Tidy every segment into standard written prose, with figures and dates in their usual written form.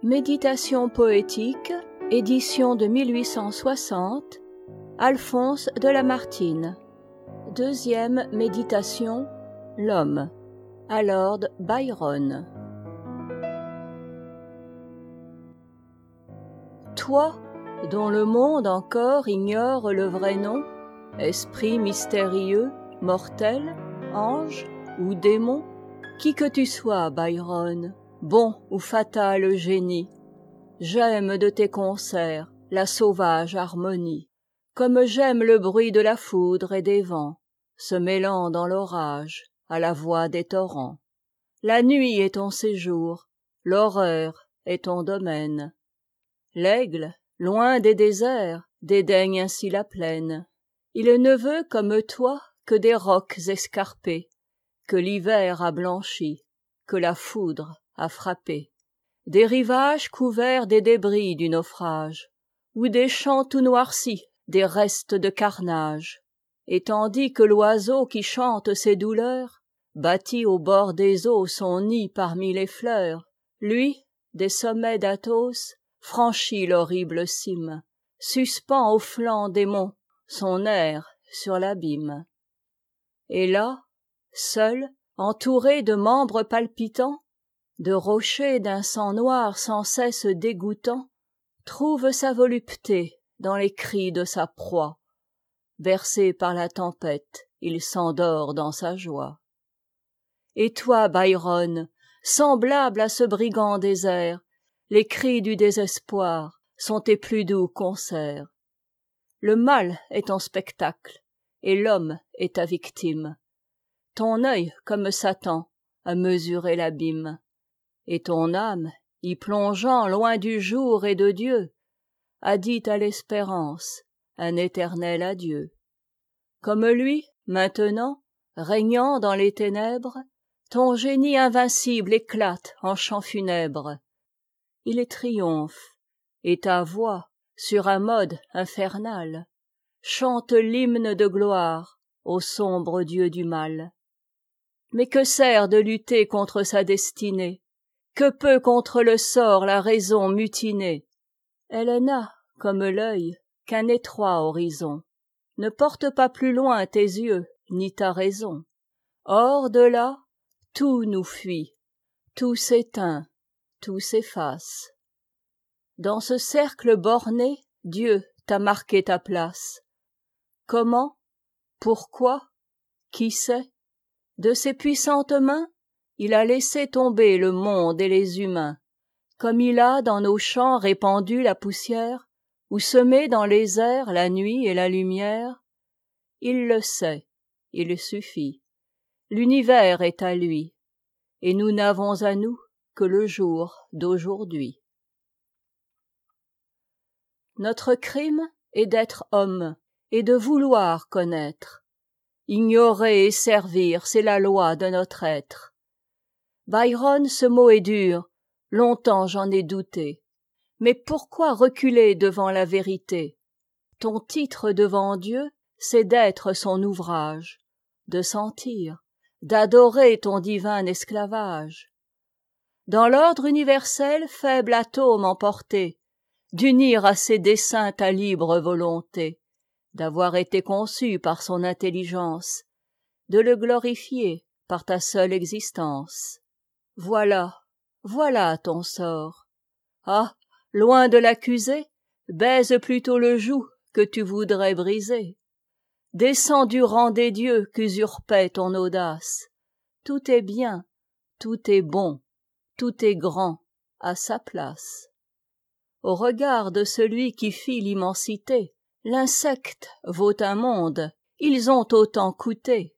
Méditation poétique, édition de 1860, Alphonse de Lamartine. Deuxième méditation, l'homme, à Lord Byron. Toi, dont le monde encore ignore le vrai nom, esprit mystérieux, mortel, ange ou démon, qui que tu sois, Byron, bon ou fatal génie, j'aime de tes concerts la sauvage harmonie, comme j'aime le bruit de la foudre et des vents, se mêlant dans l'orage à la voix des torrents. La nuit est ton séjour, l'horreur est ton domaine. L'aigle, loin des déserts, dédaigne ainsi la plaine. Il ne veut, comme toi, que des rocs escarpés, que l'hiver a blanchi, que la foudre a frappé. Des rivages couverts des débris du naufrage, ou des champs tout noircis, des restes de carnage. Et tandis que l'oiseau qui chante ses douleurs bâtit au bord des eaux son nid parmi les fleurs, lui, des sommets d'Athos, franchit l'horrible cime, suspend au flanc des monts son air sur l'abîme. Et là, seul, entouré de membres palpitants, de rochers d'un sang noir sans cesse dégoûtant, trouve sa volupté dans les cris de sa proie. Bercé par la tempête, il s'endort dans sa joie. Et toi, Byron, semblable à ce brigand désert, les cris du désespoir sont tes plus doux concerts. Le mal est ton spectacle, et l'homme est ta victime. Ton œil, comme Satan, a mesuré l'abîme, et ton âme, y plongeant loin du jour et de Dieu, a dit à l'espérance un éternel adieu. Comme lui, maintenant, régnant dans les ténèbres, ton génie invincible éclate en chant funèbre. Il triomphe, et ta voix, sur un mode infernal, chante l'hymne de gloire au sombre dieu du mal. Mais que sert de lutter contre sa destinée? Que peut contre le sort la raison mutinée? Elle n'a, comme l'œil, qu'un étroit horizon. Ne porte pas plus loin tes yeux, ni ta raison. Hors de là, tout nous fuit, tout s'éteint, tout s'efface. Dans ce cercle borné, Dieu t'a marqué ta place. Comment? Pourquoi? Qui sait? De ses puissantes mains, il a laissé tomber le monde et les humains, comme il a dans nos champs répandu la poussière, ou semé dans les airs la nuit et la lumière. Il le sait, il suffit. L'univers est à lui, et nous n'avons à nous que le jour d'aujourd'hui. Notre crime est d'être homme et de vouloir connaître. Ignorer et servir, c'est la loi de notre être. Byron, ce mot est dur, longtemps j'en ai douté. Mais pourquoi reculer devant la vérité? Ton titre devant Dieu, c'est d'être son ouvrage, de sentir, d'adorer ton divin esclavage. Dans l'ordre universel, faible atome emporté, d'unir à ses desseins ta libre volonté, d'avoir été conçu par son intelligence, de le glorifier par ta seule existence. Voilà, voilà ton sort. Ah, loin de l'accuser, baise plutôt le joug que tu voudrais briser. Descends du rang des dieux qu'usurpait ton audace. Tout est bien, tout est bon, tout est grand à sa place. Au regard de celui qui fit l'immensité, l'insecte vaut un monde, ils ont autant coûté.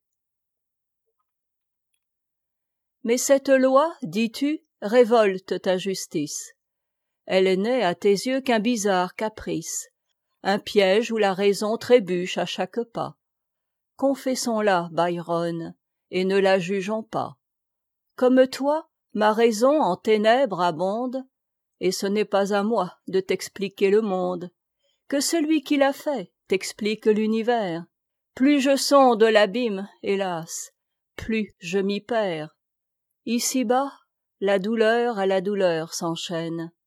Mais cette loi, dis-tu, révolte ta justice. Elle n'est à tes yeux qu'un bizarre caprice, un piège où la raison trébuche à chaque pas. Confessons-la, Byron, et ne la jugeons pas. Comme toi, ma raison en ténèbres abonde, et ce n'est pas à moi de t'expliquer le monde. Que celui qui l'a fait t'explique l'univers. Plus je sonde l'abîme, hélas, plus je m'y perds. Ici-bas, la douleur à la douleur s'enchaîne.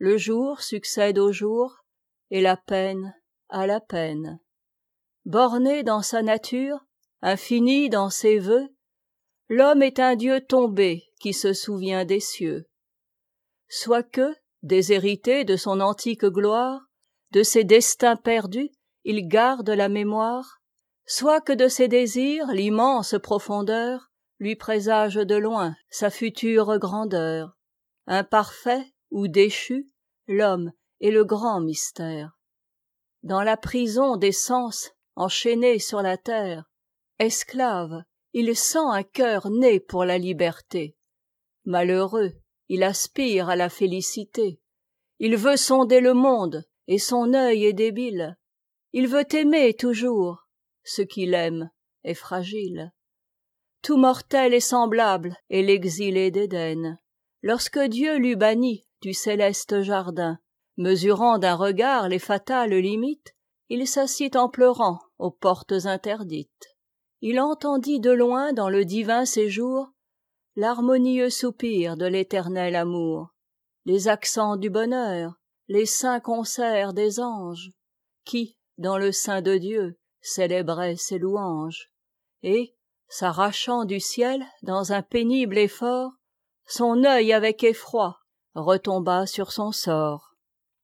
le jour succède au jour, et la peine à la peine. Borné dans sa nature, infini dans ses vœux, l'homme est un dieu tombé qui se souvient des cieux. Soit que, déshérité de son antique gloire, de ses destins perdus, il garde la mémoire, soit que de ses désirs l'immense profondeur lui présage de loin sa future grandeur. Imparfait ou déchu, l'homme est le grand mystère. Dans la prison des sens enchaîné sur la terre, esclave, il sent un cœur né pour la liberté. Malheureux, il aspire à la félicité. Il veut sonder le monde, et son œil est débile. Il veut aimer toujours, ce qu'il aime est fragile. Tout mortel est semblable, et l'exilé d'Éden. Lorsque Dieu l'eut banni du céleste jardin, mesurant d'un regard les fatales limites, il s'assit en pleurant aux portes interdites. Il entendit de loin dans le divin séjour l'harmonieux soupir de l'éternel amour, les accents du bonheur, les saints concerts des anges, qui, dans le sein de Dieu, célébraient ses louanges. Et, s'arrachant du ciel dans un pénible effort, son œil avec effroi retomba sur son sort.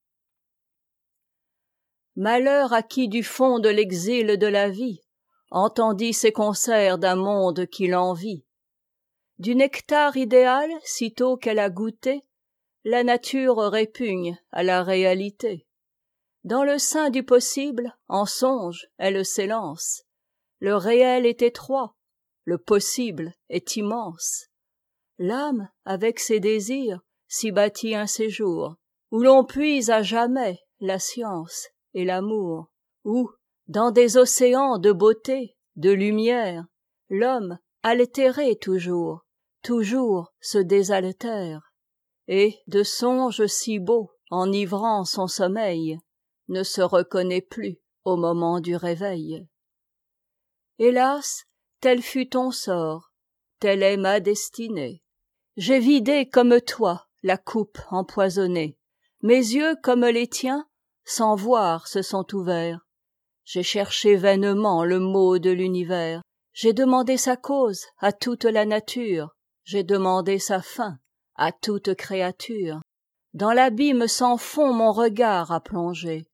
Malheur à qui du fond de l'exil de la vie entendit ces concerts d'un monde qui l'envie. Du nectar idéal, sitôt qu'elle a goûté, la nature répugne à la réalité. Dans le sein du possible, en songe, elle s'élance. Le réel est étroit, le possible est immense. L'âme, avec ses désirs, s'y bâtit un séjour, où l'on puise à jamais la science et l'amour, où, dans des océans de beauté, de lumière, l'homme, altéré toujours, toujours se désaltère, et, de songes si beaux, enivrant son sommeil, ne se reconnaît plus au moment du réveil. Hélas, tel fut ton sort, telle est ma destinée. J'ai vidé comme toi la coupe empoisonnée. Mes yeux comme les tiens, sans voir, se sont ouverts. J'ai cherché vainement le mot de l'univers. J'ai demandé sa cause à toute la nature. J'ai demandé sa fin à toute créature. Dans l'abîme sans fond mon regard a plongé.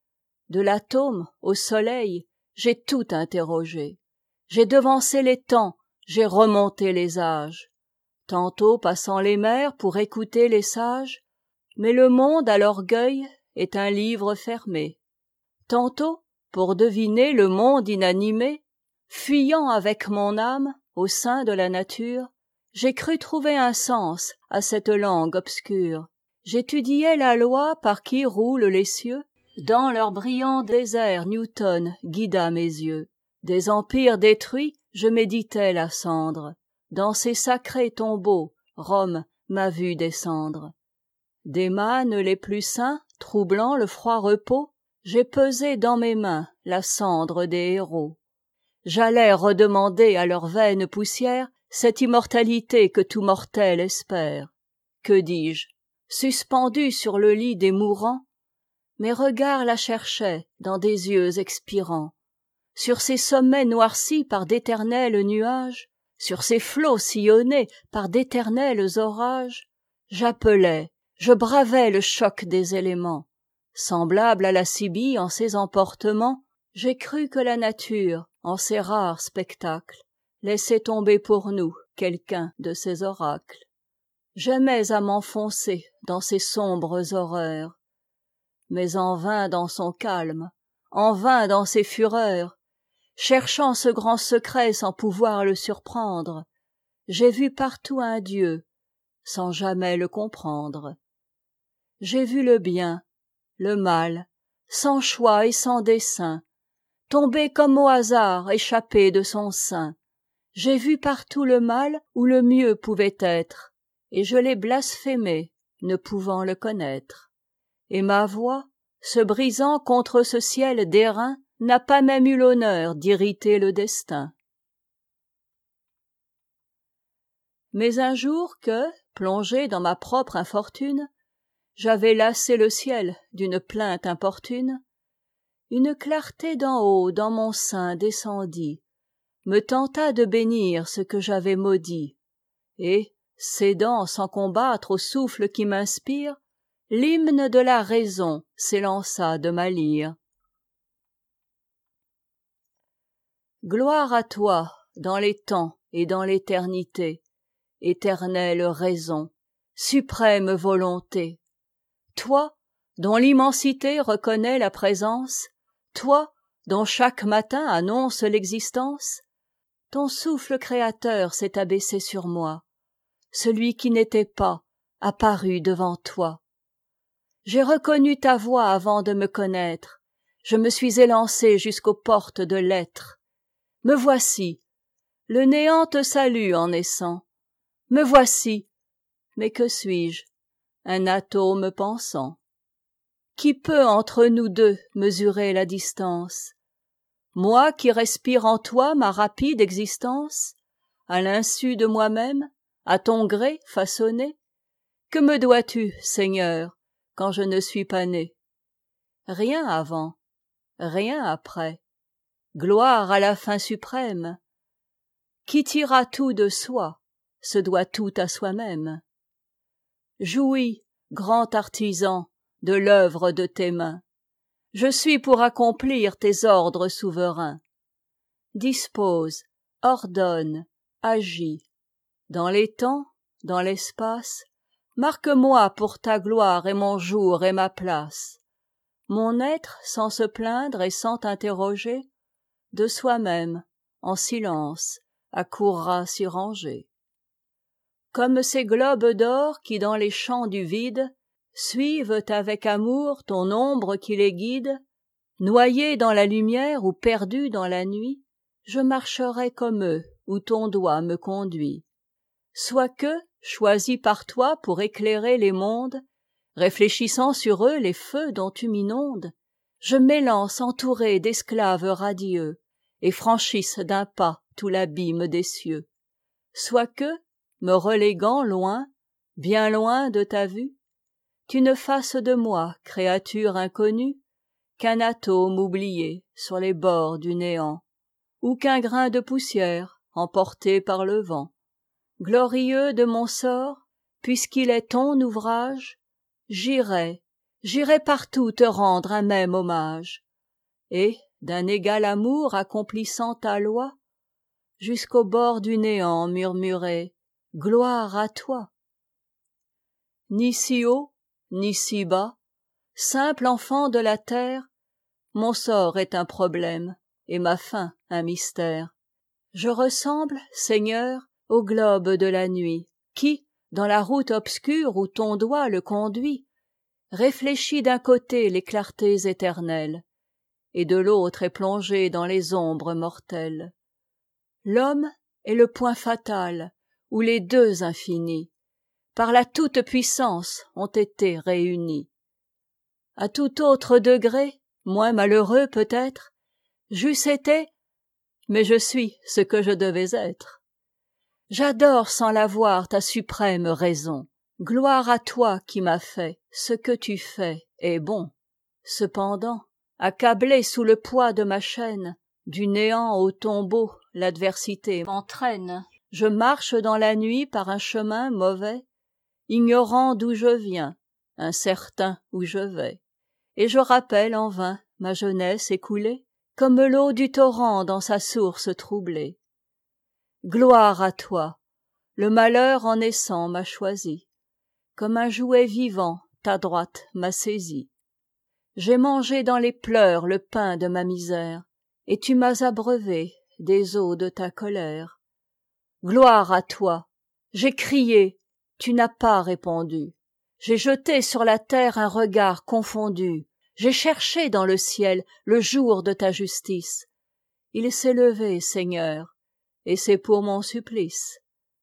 De l'atome au soleil, j'ai tout interrogé. J'ai devancé les temps, j'ai remonté les âges. Tantôt passant les mers pour écouter les sages, mais le monde à l'orgueil est un livre fermé. Tantôt, pour deviner le monde inanimé, fuyant avec mon âme au sein de la nature, j'ai cru trouver un sens à cette langue obscure. J'étudiais la loi par qui roulent les cieux. Dans leur brillant désert, Newton guida mes yeux. Des empires détruits, je méditais la cendre. Dans ces sacrés tombeaux, Rome m'a vu descendre. Des mânes les plus saints, troublant le froid repos, j'ai pesé dans mes mains la cendre des héros. J'allais redemander à leur vaine poussière cette immortalité que tout mortel espère. Que dis-je? Suspendu sur le lit des mourants, mes regards la cherchaient dans des yeux expirants. Sur ces sommets noircis par d'éternels nuages, sur ces flots sillonnés par d'éternels orages, j'appelais, je bravais le choc des éléments. Semblable à la Cybie en ses emportements, j'ai cru que la nature, en ses rares spectacles, laissait tomber pour nous quelqu'un de ses oracles. J'aimais à m'enfoncer dans ces sombres horreurs, mais en vain dans son calme, en vain dans ses fureurs, cherchant ce grand secret sans pouvoir le surprendre, j'ai vu partout un Dieu, sans jamais le comprendre. J'ai vu le bien, le mal, sans choix et sans dessein, tomber comme au hasard, échappé de son sein. J'ai vu partout le mal où le mieux pouvait être, et je l'ai blasphémé, ne pouvant le connaître. Et ma voix, se brisant contre ce ciel d'airain, n'a pas même eu l'honneur d'irriter le destin. Mais un jour que, plongé dans ma propre infortune, j'avais lassé le ciel d'une plainte importune, une clarté d'en haut dans mon sein descendit, me tenta de bénir ce que j'avais maudit, et, cédant sans combattre au souffle qui m'inspire, l'hymne de la raison s'élança de ma lyre. Gloire à toi dans les temps et dans l'éternité, éternelle raison, suprême volonté, toi dont l'immensité reconnaît la présence, toi dont chaque matin annonce l'existence, ton souffle créateur s'est abaissé sur moi, celui qui n'était pas apparut devant toi. J'ai reconnu ta voix avant de me connaître, je me suis élancé jusqu'aux portes de l'être. Me voici, le néant te salue en naissant. Me voici, mais que suis-je? Un atome pensant. Qui peut entre nous deux mesurer la distance? Moi qui respire en toi ma rapide existence, à l'insu de moi-même, à ton gré façonné, que me dois-tu, Seigneur, quand je ne suis pas né? Rien avant, rien après. Gloire à la fin suprême. Qui tira tout de soi, se doit tout à soi-même. Jouis, grand artisan, de l'œuvre de tes mains. Je suis pour accomplir tes ordres souverains. Dispose, ordonne, agis. Dans les temps, dans l'espace, marque-moi pour ta gloire et mon jour et ma place. Mon être, sans se plaindre et sans t'interroger, de soi-même, en silence, accourra s'y ranger. Comme ces globes d'or qui dans les champs du vide suivent avec amour ton ombre qui les guide, noyés dans la lumière ou perdus dans la nuit, je marcherai comme eux où ton doigt me conduit. Soit que, choisi par toi pour éclairer les mondes, réfléchissant sur eux les feux dont tu m'inondes, je m'élance entouré d'esclaves radieux, et franchisse d'un pas tout l'abîme des cieux. Soit que, me reléguant loin, bien loin de ta vue, tu ne fasses de moi, créature inconnue, qu'un atome oublié sur les bords du néant, ou qu'un grain de poussière emporté par le vent. Glorieux de mon sort, puisqu'il est ton ouvrage, j'irai partout te rendre un même hommage, et, d'un égal amour accomplissant ta loi, jusqu'au bord du néant murmurer gloire à toi. Ni si haut, ni si bas, simple enfant de la terre, mon sort est un problème et ma fin un mystère. Je ressemble, Seigneur, au globe de la nuit, qui, dans la route obscure où ton doigt le conduit, réfléchit d'un côté les clartés éternelles, et de l'autre est plongé dans les ombres mortelles. L'homme est le point fatal où les deux infinis, par la toute-puissance, ont été réunis. À tout autre degré, moins malheureux peut-être, j'eusse été, mais je suis ce que je devais être. J'adore sans l'avoir ta suprême raison. Gloire à toi qui m'as fait, ce que tu fais est bon. Cependant, accablé sous le poids de ma chaîne, du néant au tombeau, l'adversité m'entraîne. Je marche dans la nuit par un chemin mauvais, ignorant d'où je viens, incertain où je vais. Et je rappelle en vain ma jeunesse écoulée, comme l'eau du torrent dans sa source troublée. Gloire à toi, le malheur en naissant m'a choisi, comme un jouet vivant ta droite m'a saisi. J'ai mangé dans les pleurs le pain de ma misère, et tu m'as abreuvé des eaux de ta colère. Gloire à toi, j'ai crié, tu n'as pas répondu. J'ai jeté sur la terre un regard confondu. J'ai cherché dans le ciel le jour de ta justice. Il s'est levé, Seigneur, et c'est pour mon supplice.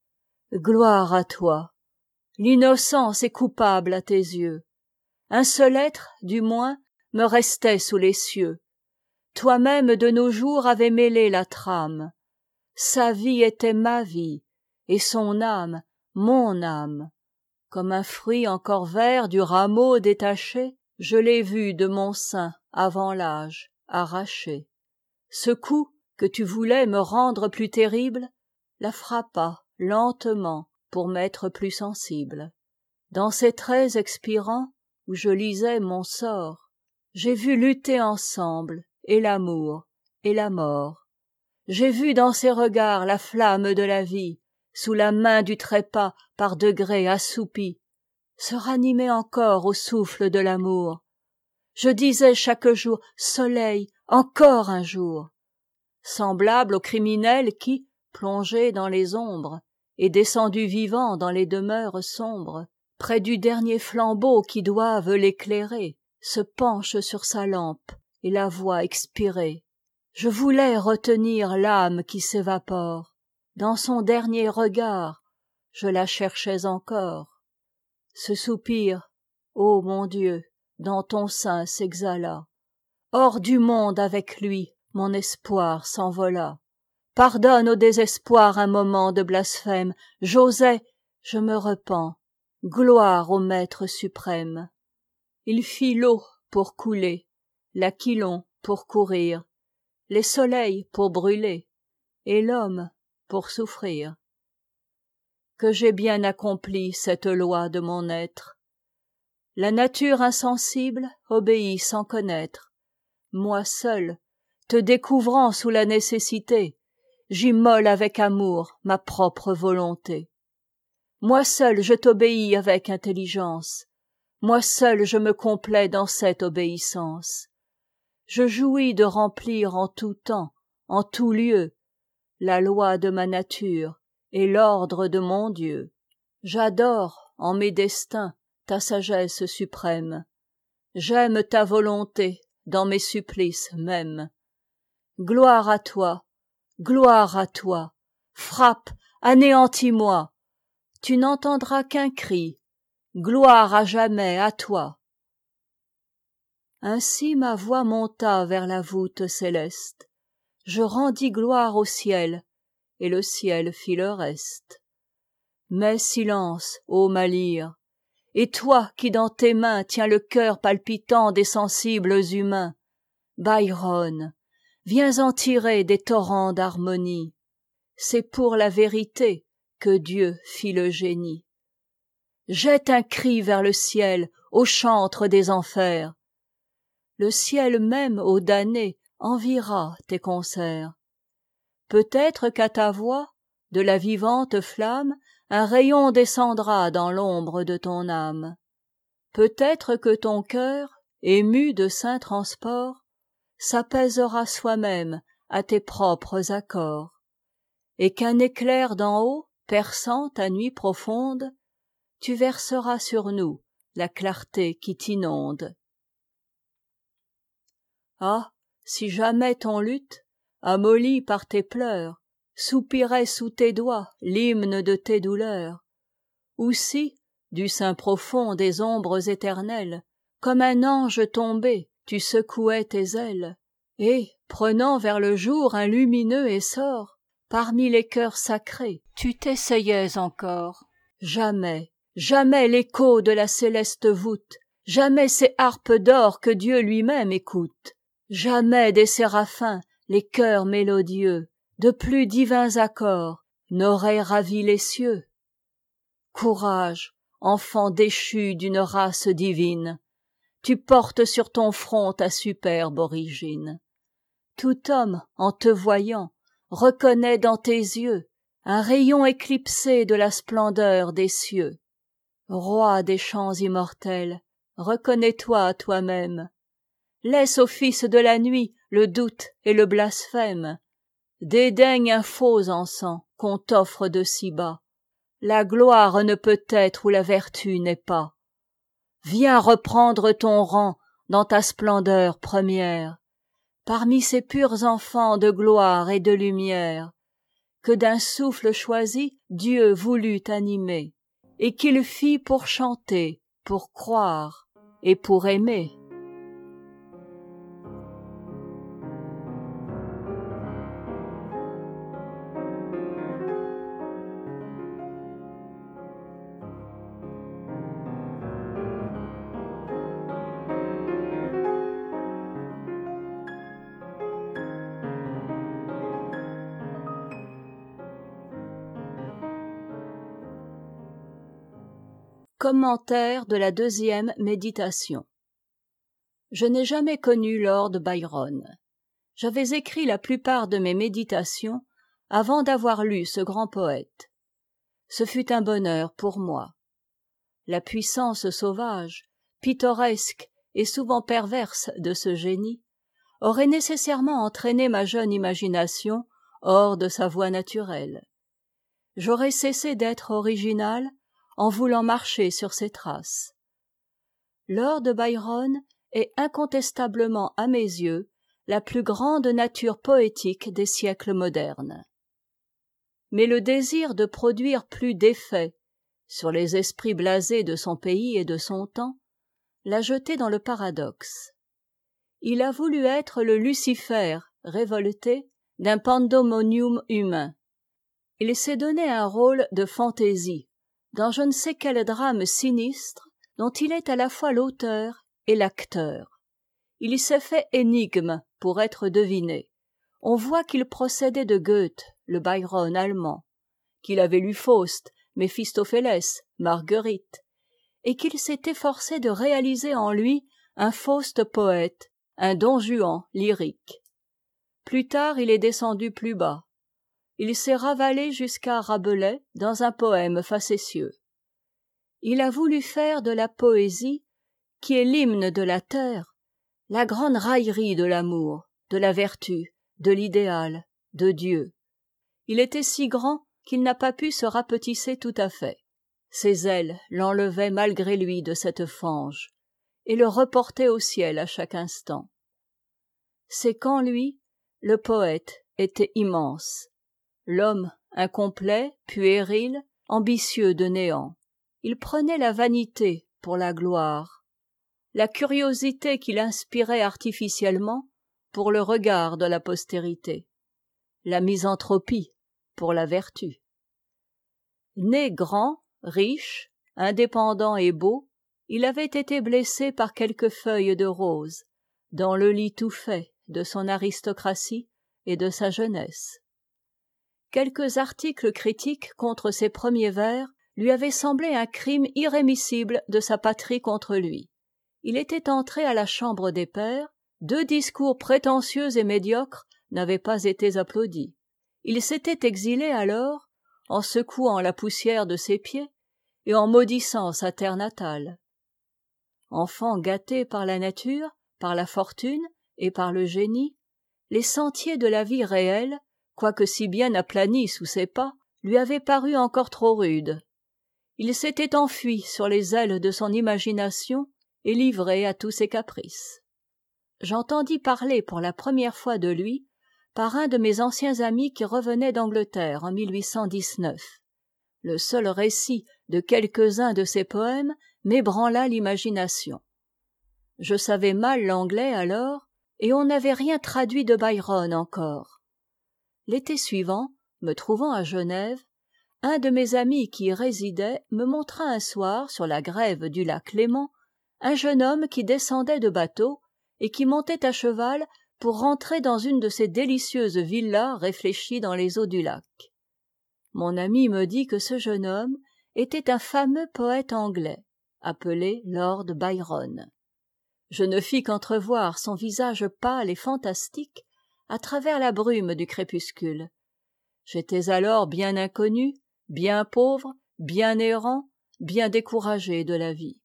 Gloire à toi. L'innocence est coupable à tes yeux. Un seul être, du moins, me restait sous les cieux. Toi-même de nos jours avais mêlé la trame. Sa vie était ma vie, et son âme, mon âme. Comme un fruit encore vert du rameau détaché, je l'ai vu de mon sein avant l'âge arraché. Ce coup, que tu voulais me rendre plus terrible, la frappa lentement pour m'être plus sensible. Dans ces traits expirants, où je lisais mon sort, j'ai vu lutter ensemble et l'amour et la mort. J'ai vu dans ses regards la flamme de la vie, sous la main du trépas par degrés assoupie, se ranimer encore au souffle de l'amour. Je disais chaque jour, soleil, encore un jour. Semblable au criminel qui, plongé dans les ombres, et descendu vivant dans les demeures sombres, près du dernier flambeau qui doive l'éclairer, se penche sur sa lampe et la voit expirer. Je voulais retenir l'âme qui s'évapore. Dans son dernier regard, je la cherchais encore. Ce soupir, ô mon Dieu, dans ton sein s'exhala. Hors du monde avec lui, mon espoir s'envola. Pardonne au désespoir un moment de blasphème. J'osais, je me repens. Gloire au Maître suprême. Il fit l'eau pour couler, l'aquilon pour courir, les soleils pour brûler, et l'homme pour souffrir. Que j'ai bien accompli cette loi de mon être. La nature insensible obéit sans connaître. Moi seul, te découvrant sous la nécessité, j'immole avec amour ma propre volonté. Moi seul je t'obéis avec intelligence. Moi seul je me complais dans cette obéissance. Je jouis de remplir en tout temps, en tout lieu, la loi de ma nature et l'ordre de mon Dieu. J'adore en mes destins ta sagesse suprême. J'aime ta volonté dans mes supplices mêmes. Gloire à toi, gloire à toi, frappe, anéantis-moi. Tu n'entendras qu'un cri, gloire à jamais à toi. Ainsi ma voix monta vers la voûte céleste. Je rendis gloire au ciel, et le ciel fit le reste. Mais silence, ô ma lyre, et toi qui dans tes mains tiens le cœur palpitant des sensibles humains, Byron, viens en tirer des torrents d'harmonie. C'est pour la vérité que Dieu fit le génie. Jette un cri vers le ciel, ô chantre des enfers. Le ciel même, ô damné, enviera tes concerts. Peut-être qu'à ta voix, de la vivante flamme, un rayon descendra dans l'ombre de ton âme. Peut-être que ton cœur, ému de saints transports, s'apaisera soi-même à tes propres accords, et qu'un éclair d'en haut, perçant ta nuit profonde, tu verseras sur nous la clarté qui t'inonde. Ah, si jamais ton luth, amolli par tes pleurs, soupirait sous tes doigts l'hymne de tes douleurs, ou si, du sein profond des ombres éternelles, comme un ange tombé, tu secouais tes ailes, et, prenant vers le jour un lumineux essor, parmi les chœurs sacrés, tu t'essayais encore. Jamais, jamais l'écho de la céleste voûte, jamais ces harpes d'or que Dieu lui-même écoute, jamais des séraphins les chœurs mélodieux, de plus divins accords, n'auraient ravi les cieux. Courage, enfant déchu d'une race divine, tu portes sur ton front ta superbe origine. Tout homme, en te voyant, reconnaît dans tes yeux un rayon éclipsé de la splendeur des cieux. Roi des chants immortels, reconnais-toi à toi-même. Laisse au fils de la nuit le doute et le blasphème. Dédaigne un faux encens qu'on t'offre de si bas. La gloire ne peut être où la vertu n'est pas. Viens reprendre ton rang dans ta splendeur première, parmi ces purs enfants de gloire et de lumière, que d'un souffle choisi Dieu voulut animer, et qu'il fit pour chanter, pour croire et pour aimer. Commentaire de la deuxième méditation. Je n'ai jamais connu Lord Byron. J'avais écrit la plupart de mes méditations avant d'avoir lu ce grand poète. Ce fut un bonheur pour moi. La puissance sauvage, pittoresque et souvent perverse de ce génie aurait nécessairement entraîné ma jeune imagination hors de sa voie naturelle. J'aurais cessé d'être original en voulant marcher sur ses traces. Lord Byron est incontestablement à mes yeux la plus grande nature poétique des siècles modernes. Mais le désir de produire plus d'effet sur les esprits blasés de son pays et de son temps l'a jeté dans le paradoxe. Il a voulu être le Lucifer révolté d'un pandémonium humain. Il s'est donné un rôle de fantaisie dans je ne sais quel drame sinistre dont il est à la fois l'auteur et l'acteur. Il s'est fait énigme pour être deviné. On voit qu'il procédait de Goethe, le Byron allemand, qu'il avait lu Faust, Méphistophélès, Marguerite, et qu'il s'est efforcé de réaliser en lui un Faust poète, un Don Juan lyrique. Plus tard, il est descendu plus bas. Il s'est ravalé jusqu'à Rabelais dans un poème facétieux. Il a voulu faire de la poésie, qui est l'hymne de la terre, la grande raillerie de l'amour, de la vertu, de l'idéal, de Dieu. Il était si grand qu'il n'a pas pu se rapetisser tout à fait. Ses ailes l'enlevaient malgré lui de cette fange, et le reportaient au ciel à chaque instant. C'est qu'en lui, le poète était immense, l'homme incomplet, puéril, ambitieux de néant. Il prenait la vanité pour la gloire, la curiosité qu'il inspirait artificiellement pour le regard de la postérité, la misanthropie pour la vertu. Né grand, riche, indépendant et beau, il avait été blessé par quelques feuilles de rose dans le lit tout fait de son aristocratie et de sa jeunesse. Quelques articles critiques contre ses premiers vers lui avaient semblé un crime irrémissible de sa patrie contre lui. Il était entré à la chambre des pairs, 2 discours prétentieux et médiocres n'avaient pas été applaudis. Il s'était exilé alors, en secouant la poussière de ses pieds et en maudissant sa terre natale. Enfant gâté par la nature, par la fortune et par le génie, les sentiers de la vie réelle, quoique si bien aplanis sous ses pas, lui avaient paru encore trop rudes. Il s'était enfui sur les ailes de son imagination et livré à tous ses caprices. J'entendis parler pour la première fois de lui par un de mes anciens amis qui revenait d'Angleterre en 1819. Le seul récit de quelques-uns de ses poèmes m'ébranla l'imagination. Je savais mal l'anglais alors, et on n'avait rien traduit de Byron encore. L'été suivant, me trouvant à Genève, un de mes amis qui y résidait me montra un soir, sur la grève du lac Léman, un jeune homme qui descendait de bateau et qui montait à cheval pour rentrer dans une de ces délicieuses villas réfléchies dans les eaux du lac. Mon ami me dit que ce jeune homme était un fameux poète anglais, appelé Lord Byron. Je ne fis qu'entrevoir son visage pâle et fantastique à travers la brume du crépuscule. J'étais alors bien inconnu, bien pauvre, bien errant, bien découragé de la vie.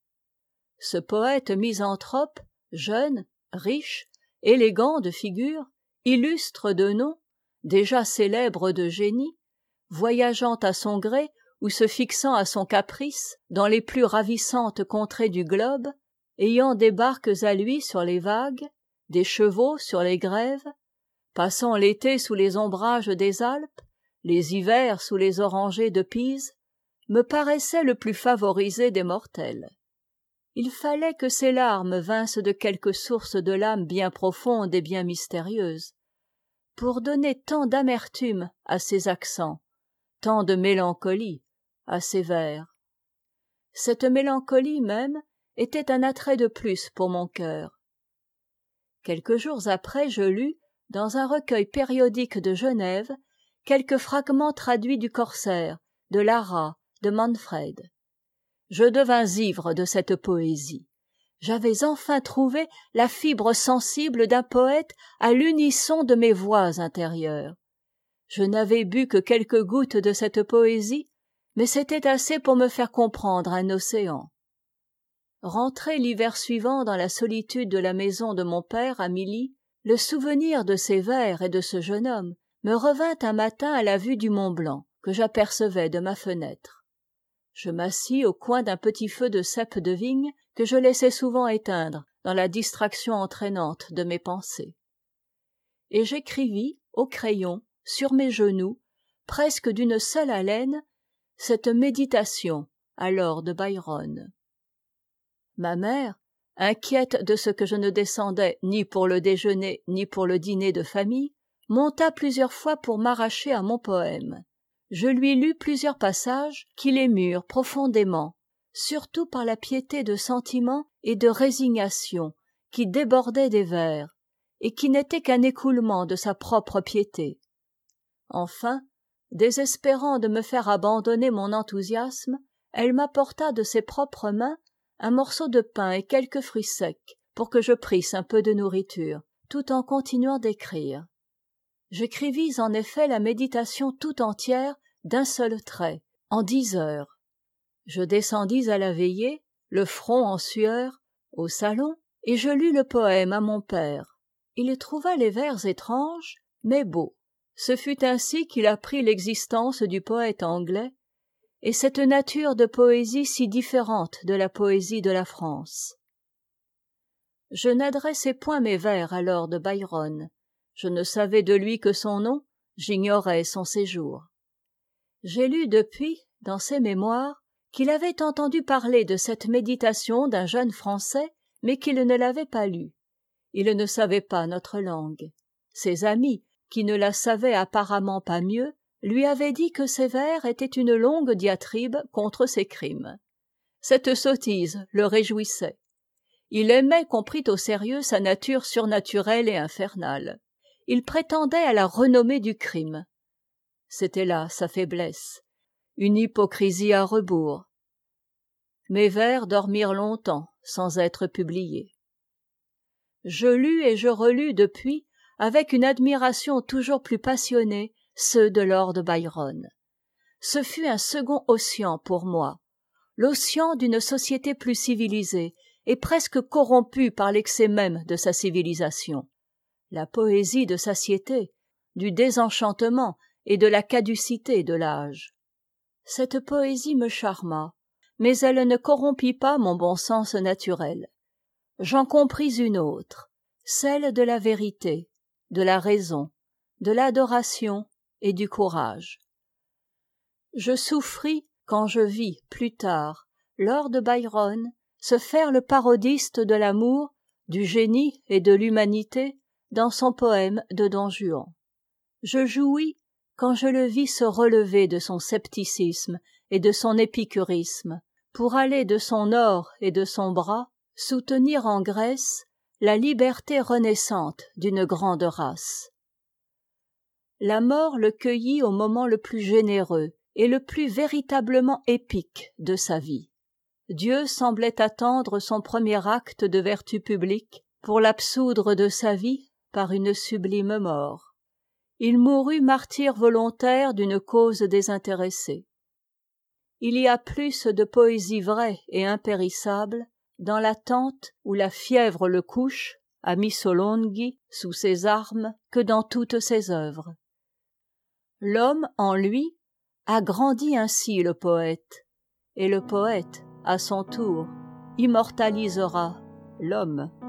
Ce poète misanthrope, jeune, riche, élégant de figure, illustre de nom, déjà célèbre de génie, voyageant à son gré ou se fixant à son caprice dans les plus ravissantes contrées du globe, ayant des barques à lui sur les vagues, des chevaux sur les grèves, passant l'été sous les ombrages des Alpes, les hivers sous les orangers de Pise, me paraissait le plus favorisé des mortels. Il fallait que ces larmes vinssent de quelque source de l'âme bien profonde et bien mystérieuse, pour donner tant d'amertume à ses accents, tant de mélancolie à ses vers. Cette mélancolie même était un attrait de plus pour mon cœur. Quelques jours après, je lus, dans un recueil périodique de Genève, quelques fragments traduits du Corsaire, de Lara, de Manfred. Je devins ivre de cette poésie. J'avais enfin trouvé la fibre sensible d'un poète à l'unisson de mes voix intérieures. Je n'avais bu que quelques gouttes de cette poésie, mais c'était assez pour me faire comprendre un océan. Rentré l'hiver suivant dans la solitude de la maison de mon père à Milly, le souvenir de ces vers et de ce jeune homme me revint un matin à la vue du Mont Blanc que j'apercevais de ma fenêtre. Je m'assis au coin d'un petit feu de cèpe de vigne que je laissais souvent éteindre dans la distraction entraînante de mes pensées. Et j'écrivis au crayon, sur mes genoux, presque d'une seule haleine, cette méditation alors de Byron. Ma mère, inquiète de ce que je ne descendais ni pour le déjeuner ni pour le dîner de famille, monta plusieurs fois pour m'arracher à mon poème. Je lui lus plusieurs passages qui l'émurent profondément, surtout par la piété de sentiment et de résignation qui débordait des vers, et qui n'était qu'un écoulement de sa propre piété. Enfin, désespérant de me faire abandonner mon enthousiasme, elle m'apporta de ses propres mains un morceau de pain et quelques fruits secs pour que je prisse un peu de nourriture, tout en continuant d'écrire. J'écrivis en effet la méditation tout entière d'un seul trait, en 10 heures. Je descendis à la veillée, le front en sueur, au salon, et je lus le poème à mon père. Il trouva les vers étranges, mais beaux. Ce fut ainsi qu'il apprit l'existence du poète anglais, et cette nature de poésie si différente de la poésie de la France. Je n'adressai point mes vers à lord Byron. Je ne savais de lui que son nom, j'ignorais son séjour. J'ai lu depuis, dans ses mémoires, qu'il avait entendu parler de cette méditation d'un jeune Français, mais qu'il ne l'avait pas lue. Il ne savait pas notre langue. Ses amis, qui ne la savaient apparemment pas mieux, lui avaient dit que ses vers étaient une longue diatribe contre ses crimes. Cette sottise le réjouissait. Il aimait qu'on prît au sérieux sa nature surnaturelle et infernale. Il prétendait à la renommée du crime. C'était là sa faiblesse, une hypocrisie à rebours. Mes vers dormirent longtemps sans être publiés. Je lus et je relus depuis, avec une admiration toujours plus passionnée, ceux de lord Byron. Ce fut un second Ossian pour moi, l'Ossian d'une société plus civilisée et presque corrompue par l'excès même de sa civilisation. La poésie de satiété, du désenchantement et de la caducité de l'âge. Cette poésie me charma, mais elle ne corrompit pas mon bon sens naturel. J'en compris une autre, celle de la vérité, de la raison, de l'adoration et du courage. Je souffris quand je vis, plus tard, lord Byron se faire le parodiste de l'amour, du génie et de l'humanité dans son poème de Don Juan. Je jouis quand je le vis se relever de son scepticisme et de son épicurisme pour aller de son or et de son bras soutenir en Grèce la liberté renaissante d'une grande race. La mort le cueillit au moment le plus généreux et le plus véritablement épique de sa vie. Dieu semblait attendre son premier acte de vertu publique pour l'absoudre de sa vie par une sublime mort. Il mourut martyr volontaire d'une cause désintéressée. Il y a plus de poésie vraie et impérissable dans la tente où la fièvre le couche, à Missolonghi, sous ses armes, que dans toutes ses œuvres. L'homme, en lui, agrandit ainsi le poète, et le poète, à son tour, immortalisera l'homme.